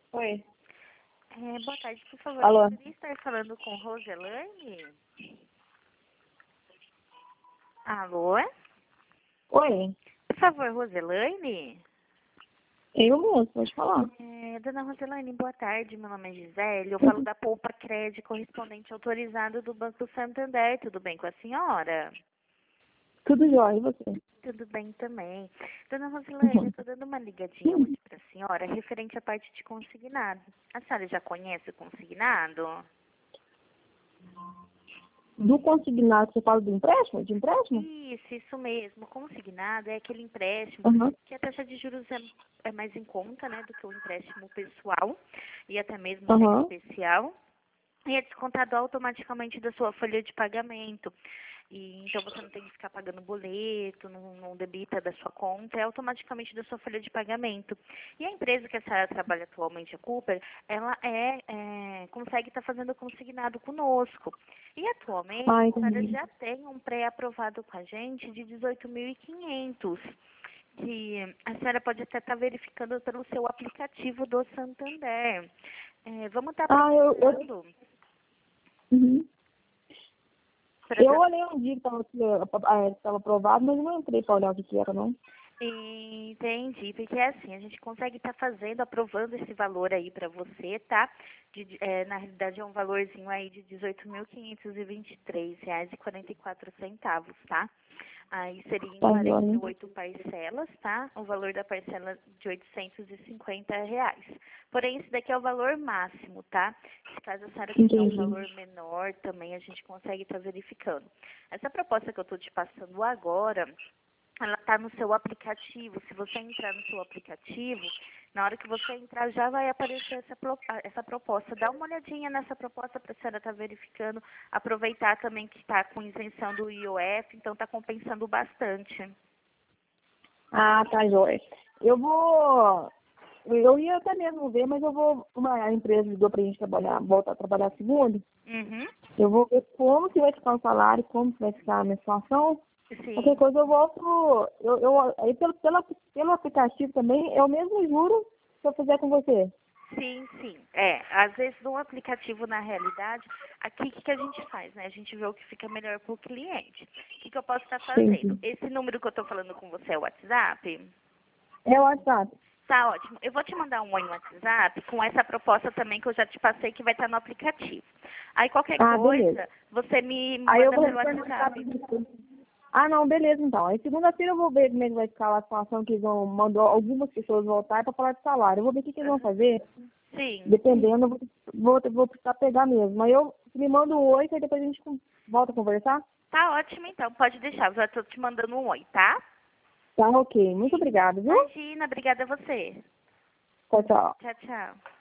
Oi. Boa tarde, por favor. Alô? Eu poderia estar falando com Roselaine? Alô? Oi. Por favor, Roselaine? Eu mesmo, pode falar. Dona Roselaine, boa tarde. Meu nome é Gisele. Eu falo da Poupa Crédito, correspondente autorizado do Banco Santander. Tudo bem com a senhora? Tudo jóia, e você? Tudo bem também. Dona Roselaine, eu estou dando uma ligadinha hoje para a senhora referente à parte de consignado. A senhora já conhece o consignado? Do consignado, você fala do empréstimo? De empréstimo? Isso mesmo. Consignado é aquele empréstimo Aham. que a taxa de juros é mais em conta, né, do que o empréstimo pessoal e até mesmo o Aham. cheque especial. E é descontado automaticamente da sua folha de pagamento. E então você não tem que ficar pagando boleto, não debita da sua conta, é automaticamente da sua folha de pagamento. E a empresa que a senhora trabalha atualmente, a Cooper, ela consegue estar fazendo consignado conosco. E atualmente Ah, a senhora entendi. já tem um pré-aprovado com a gente de 18.500, que a senhora pode até estar verificando pelo seu aplicativo do Santander. Vamos estar Ah, aproveitando. Uhum. Pra Eu olhei um dia que estava aprovado, mas eu não entrei para olhar o que que era, não. Entendi, porque é assim, a gente consegue estar fazendo, aprovando esse valor aí para você, tá? Na realidade é um valorzinho aí de R$ 18.523,44, tá? Aí seria em Tá jóia. 48 parcelas, tá? O valor da parcela de R$ 850. Porém, esse daqui é o valor máximo, tá? Se caso a senhora quiser um Entendi. valor menor, também a gente consegue estar verificando. Essa proposta que eu estou te passando agora, ela está no seu aplicativo. Se você entrar no seu aplicativo, na hora que você entrar já vai aparecer essa proposta. Dá uma olhadinha nessa proposta para a senhora estar verificando. Aproveitar também que está com isenção do IOF, então está compensando bastante. Ah, tá jóia. Eu ia até mesmo ver, mas a empresa ligou pra gente voltar a trabalhar segunda. Uhum. Eu vou ver como que vai ficar o salário, como que vai ficar a minha situação. Qualquer Sim, coisa eu volto, aí pelo aplicativo também, é o mesmo juro que eu fizer com você. sim. Às vezes no aplicativo, na realidade, aqui o que a gente faz, né? A gente vê o que fica melhor para o cliente. O que eu posso estar fazendo? Entendi. Esse número que eu estou falando com você é o WhatsApp? É o WhatsApp. Tá ótimo. Eu vou te mandar um oi no WhatsApp com essa proposta também que eu já te passei que vai estar no aplicativo. Aí qualquer Ah, beleza. coisa, você me Aí eu manda vou pelo perguntar pra WhatsApp. você. Ah, não, beleza então. Aí segunda-feira eu vou ver como é que vai ficar a situação que eles mandou algumas pessoas voltar para falar de salário. Eu vou ver o que eles vão fazer. Sim. Dependendo, eu vou precisar pegar mesmo. Aí você me manda um oi, que aí depois a gente volta a conversar. Tá ótimo então, pode deixar. Eu já estou te mandando um oi, tá? Tá, ok. Muito obrigada, viu? Imagina, obrigada a você. Tchau, tchau. Tchau.